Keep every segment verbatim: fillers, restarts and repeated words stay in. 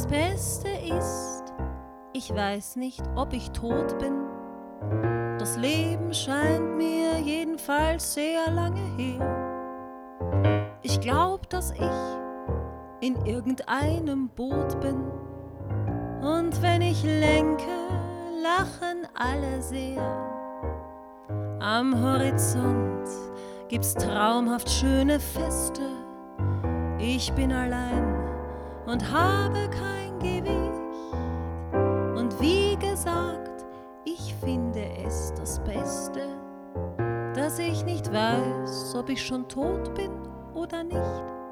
Beste ist, ich weiß nicht, ob ich tot bin. Das Leben scheint mir jedenfalls sehr lange her. Ich glaub, dass ich in irgendeinem Boot bin. Und wenn ich lenke, lachen alle sehr. Am Horizont gibt's traumhaft schöne Feste. Ich bin allein und habe kein Gewicht. Und wie gesagt, ich finde es das Beste, dass ich nicht weiß, ob ich schon tot bin oder nicht.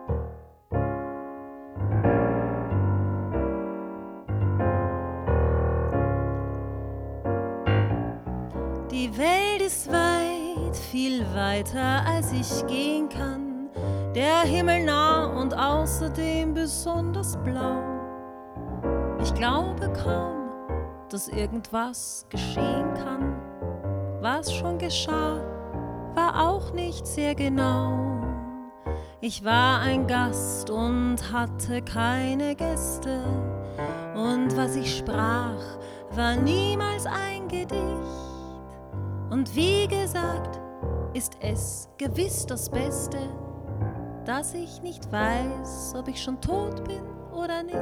Die Welt ist weit, viel weiter als ich gehen kann. Der Himmel nah und außerdem besonders blau. Ich glaube kaum, dass irgendwas geschehen kann. Was schon geschah, war auch nicht sehr genau. Ich war ein Gast und hatte keine Gäste. Und was ich sprach, war niemals ein Gedicht. Und wie gesagt, ist es gewiss das Beste, dass ich nicht weiß, ob ich schon tot bin oder nicht.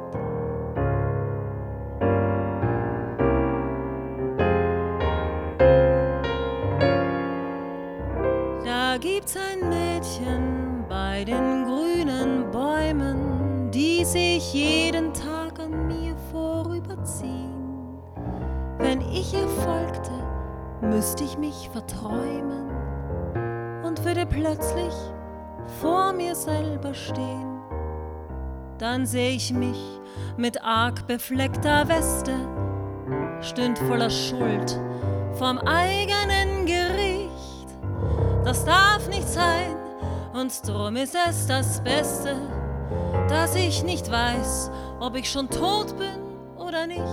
Da gibt's ein Mädchen bei den grünen Bäumen, die sich jeden Tag an mir vorüberziehen. Wenn ich ihr folgte, müsste ich mich verträumen und würde plötzlich vor mir selber stehen. Dann seh ich mich mit arg befleckter Weste, stünd voller Schuld vorm eigenen Gericht. Das darf nicht sein und drum ist es das Beste, dass ich nicht weiß, ob ich schon tot bin oder nicht.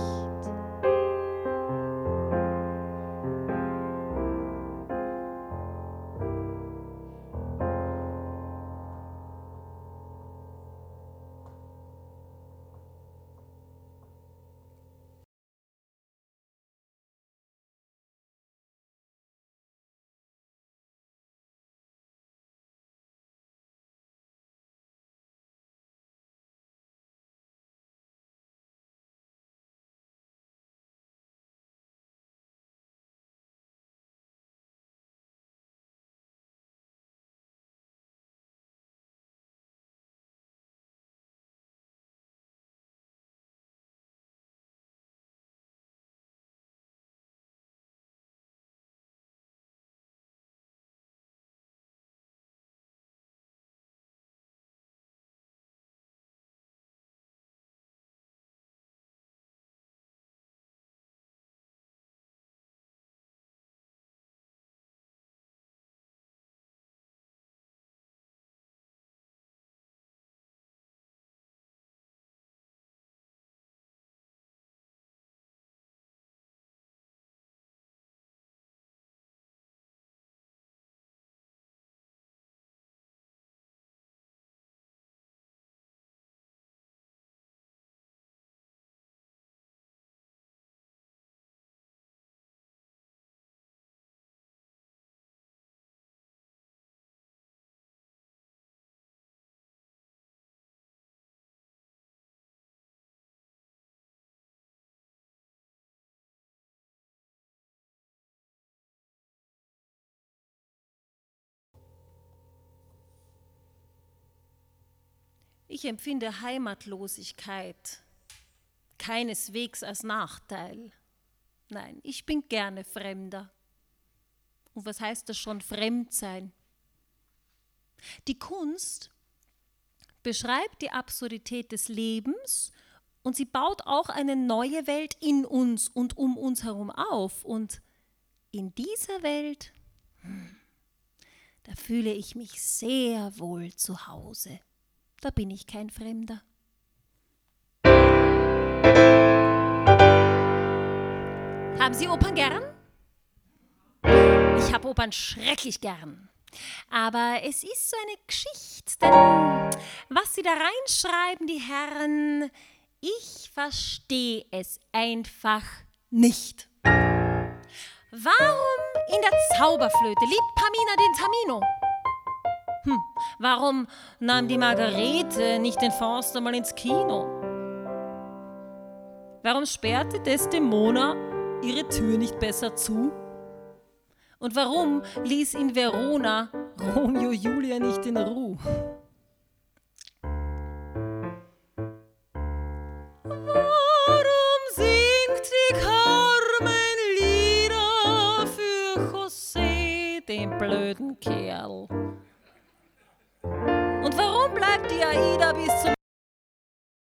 Ich empfinde Heimatlosigkeit keineswegs als Nachteil. Nein, ich bin gerne Fremder. Und was heißt das schon, fremd sein? Die Kunst beschreibt die Absurdität des Lebens und sie baut auch eine neue Welt in uns und um uns herum auf. Und in dieser Welt, da fühle ich mich sehr wohl zu Hause. Da bin ich kein Fremder. Haben Sie Opern gern? Ich habe Opern schrecklich gern. Aber es ist so eine Geschichte, denn was sie da reinschreiben, die Herren, Ich verstehe es einfach nicht. Warum in der Zauberflöte liebt Pamina den Tamino? Hm, warum nahm die Margarete nicht den Forster mal ins Kino? Warum sperrte Desdemona ihre Tür nicht besser zu? Und warum ließ in Verona Romeo Julia nicht in Ruhe? Warum singt die Carmen Lieder für José, den blöden Kerl? Und warum bleibt die Aida bis zum